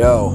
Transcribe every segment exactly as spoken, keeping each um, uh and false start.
Йоу.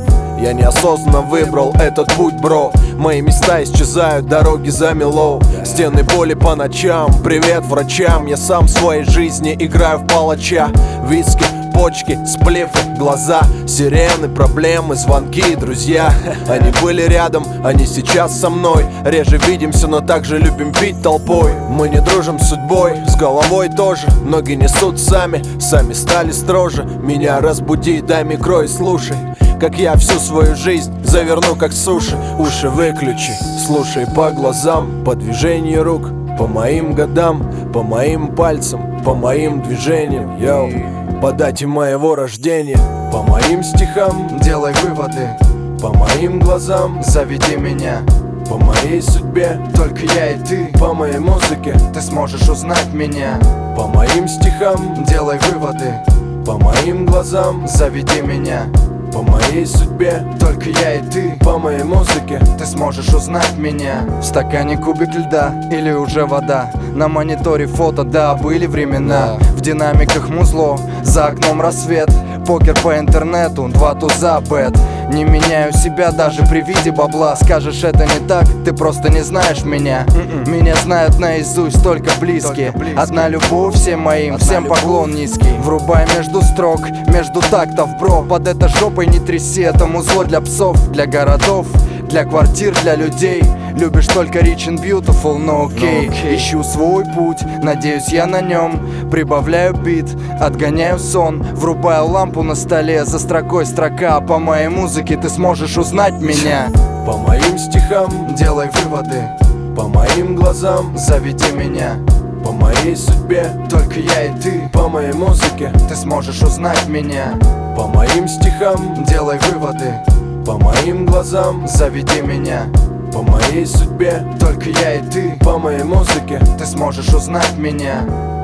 Я неосознанно выбрал этот путь, бро. Мои места исчезают, дороги замело. Стены боли по ночам, привет врачам. Я сам в своей жизни играю в палача. Виски, почки, сплифы, глаза, сирены, проблемы, звонки, друзья. Они были рядом, они сейчас со мной. Реже видимся, но также любим пить толпой. Мы не дружим с судьбой, с головой тоже. Ноги несут сами, сами стали строже. Меня разбуди, дай микро и слушай, как я всю свою жизнь заверну как суши. Уши выключи, слушай по глазам, по движению рук, по моим годам, по моим пальцам, по моим движениям. Йоу. По дате моего рождения, по моим стихам делай выводы, по моим глазам заведи меня, по моей судьбе только я и ты, по моей музыке ты сможешь узнать меня. По моим стихам делай выводы, по моим глазам заведи меня, по моей судьбе только я и ты, по моей музыке ты сможешь узнать меня. В стакане кубик льда или уже вода, на мониторе фото, да, были времена. В динамиках музло, за окном рассвет, покер по интернету, два туза, бет. Не меняю себя даже при виде бабла. Скажешь, это не так, ты просто не знаешь меня. Меня знают наизусть только близкие. Одна любовь всем моим, всем поклон низкий. Врубай между строк, между тактов, бро. Под это жопой не тряси, это музло для псов, для городов, для квартир, для людей. Любишь только rich and beautiful, но окей. Ищу свой путь, надеюсь я на нем. Прибавляю бит, отгоняю сон. Врубаю лампу на столе, за строкой строка. По моей музыке ты сможешь узнать меня. По моим стихам делай выводы, по моим глазам заведи меня, по моей судьбе только я и ты, по моей музыке ты сможешь узнать меня. По моим стихам делай выводы, по моим глазам заведи меня, по моей судьбе только я и ты, по моей музыке ты сможешь узнать меня.